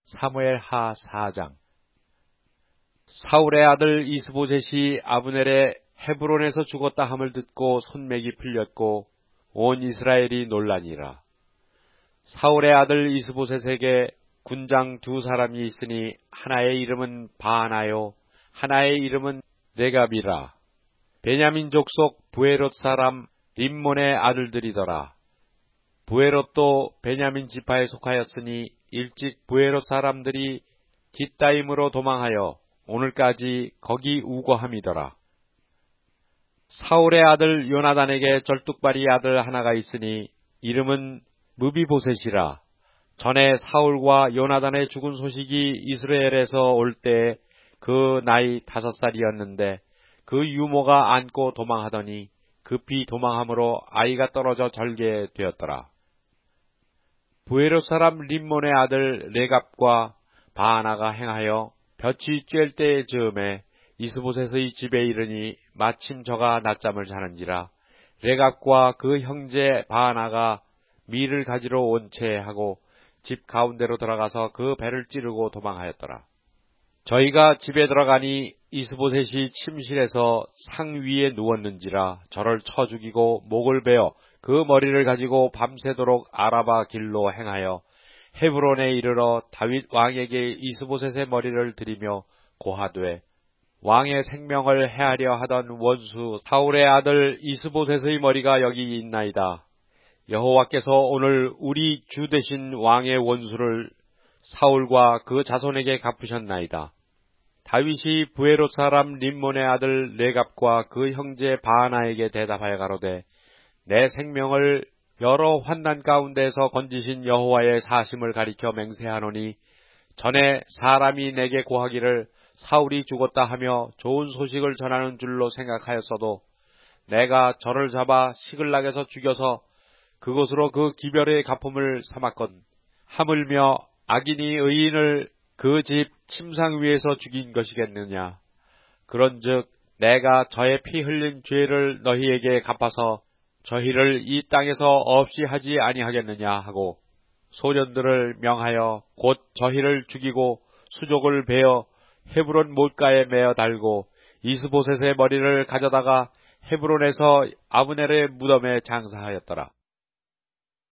사무엘하 4장. 사울의 아들 이스보셋이 아브넬의 헤브론에서 죽었다 함을 듣고 손맥이 풀렸고 온 이스라엘이 놀라니라. 사울의 아들 이스보셋에게 군장 두 사람이 있으니 하나의 이름은 바하나요 하나의 이름은 네갑이라. 베냐민 족속 부에롯 사람 림몬의 아들들이더라. 부에롯도 베냐민 지파에 속하였으니 일찍 부에롯 사람들이 깃다임으로 도망하여 오늘까지 거기 우거함이더라. 사울의 아들 요나단에게 절뚝발이 아들 하나가 있으니 이름은 무비보셋이라. 전에 사울과 요나단의 죽은 소식이 이스라엘에서 올 때 그 나이 5살이었는데 그 유모가 안고 도망하더니 급히 도망함으로 아이가 떨어져 절게 되었더라. 부에롯 사람 림몬의 아들 레갑과 바하나가 행하여 볕이 쬐을 때의 즈음에 이스보셋의 집에 이르니 마침 저가 낮잠을 자는지라. 레갑과 그 형제 바하나가 밀을 가지러 온 채 하고 집 가운데로 들어가서 그 배를 찌르고 도망하였더라. 저희가 집에 들어가니 이스보셋이 침실에서 상 위에 누웠는지라. 저를 쳐 죽이고 목을 베어 그 머리를 가지고 밤새도록 아라바 길로 행하여 헤브론에 이르러 다윗 왕에게 이스보셋의 머리를 드리며 고하되, 왕의 생명을 해하려 하던 원수 사울의 아들 이스보셋의 머리가 여기 있나이다. 여호와께서 오늘 우리 주 되신 왕의 원수를 사울과 그 자손에게 갚으셨나이다. 다윗이 부에롯 사람 림몬의 아들 레갑과 그 형제 바하나에게 대답하여 가로되, 내 생명을 여러 환난 가운데에서 건지신 여호와의 사심을 가리켜 맹세하노니 전에 사람이 내게 고하기를 사울이 죽었다 하며 좋은 소식을 전하는 줄로 생각하였어도 내가 저를 잡아 시글락에서 죽여서 그것으로 그 기별의 갚음을 삼았건 하물며 악인이 의인을 그 집 침상 위에서 죽인 것이겠느냐. 그런즉 내가 저의 피 흘린 죄를 너희에게 갚아서 저희를 이 땅에서 없이 하지 아니하겠느냐 하고 소년들을 명하여 곧 저희를 죽이고 수족을 베어 헤브론 못가에 메어 달고 이스보셋의 머리를 가져다가 헤브론에서 아브넬의 무덤에 장사하였더라.